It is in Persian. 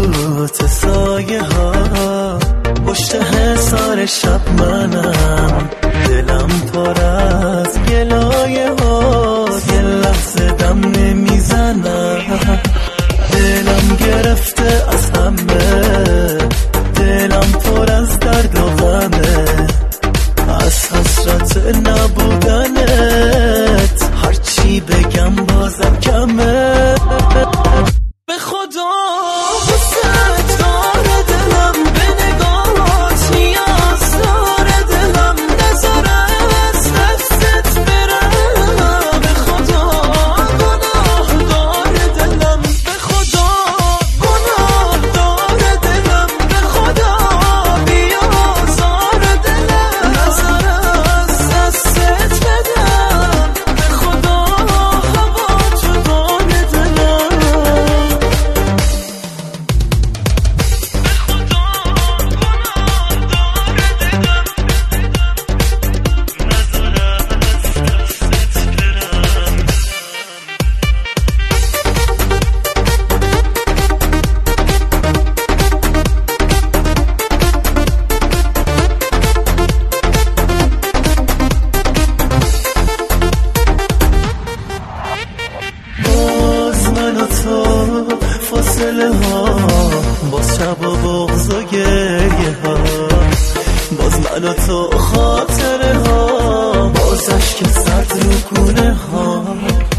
سکوت سایه ها پشت حصار شب منم، دلم پر از گلایه هاست، یه لحظه دم نمیزنم، دلم گرفته از همه، دلم پر از درد و غمه، از حسرت نبودنت هرچی بگم بازم کمه. به خدا حست داره دلم، به نگاهات نیاز داره دلم، نذاره از دستت برم، به خدا گناه داره دلم، به خدا گناه داره دلم، به خدا بیازار دلم، نذاره از دستت بدم، به خدا هوا تو داره دلم. فاصله ها باز شب و بغض و گریه ها، باز من و تو خاطره ها، باز عشق سرد رو گونه ها.